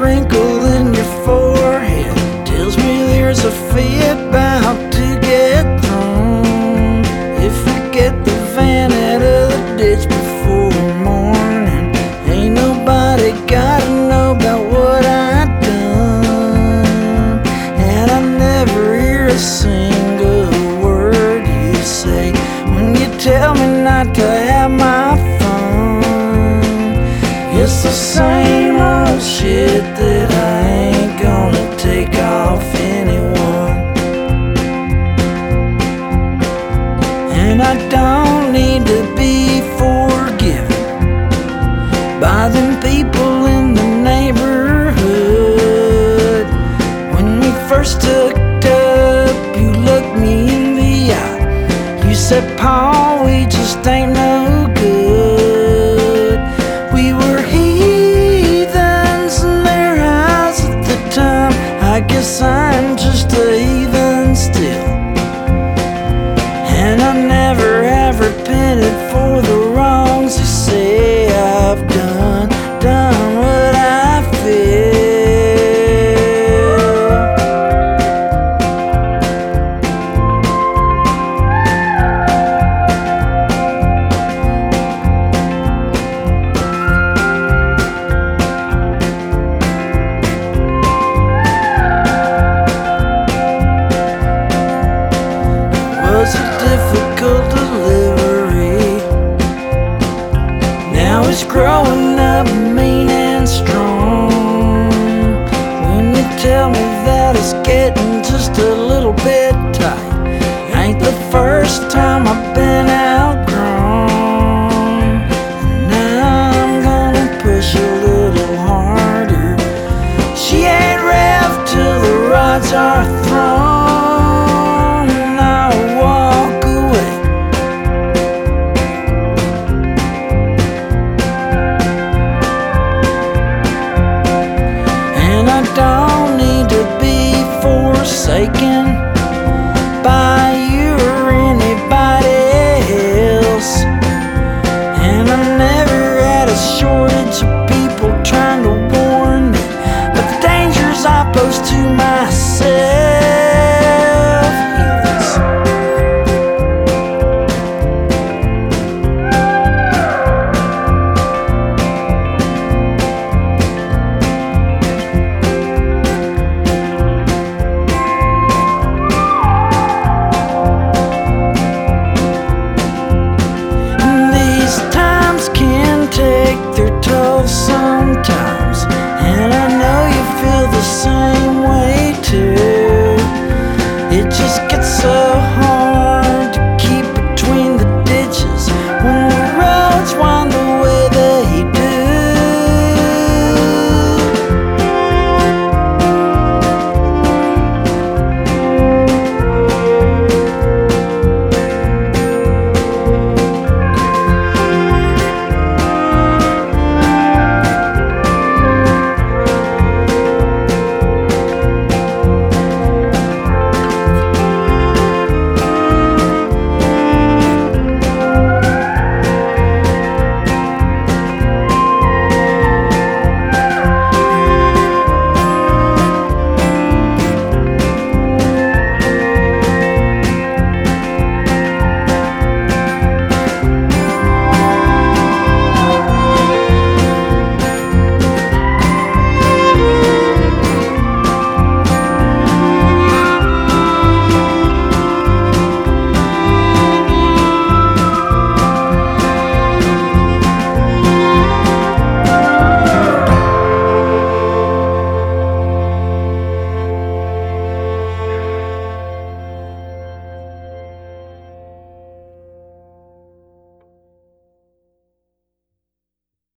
wrinkle in your forehead tells me there's a fit bout to get thrown. If we get the van out of the ditch before morning, ain't nobody gotta know about what I done. And I never hear a single word you say when you tell me not to have my fun. It's the same old shit that I ain't gonna take off anyone. And I don't need to be forgiven by them people in the neighborhood. When we first hooked up, you looked me in the eye. You said, "Paul, we just ain't no good." We were heathens in their house at the time. I guess I'm just a heathen still. And I never have repented for the wrongs you say I've done what I feel. Was a difficult delivery. Now it's growing up.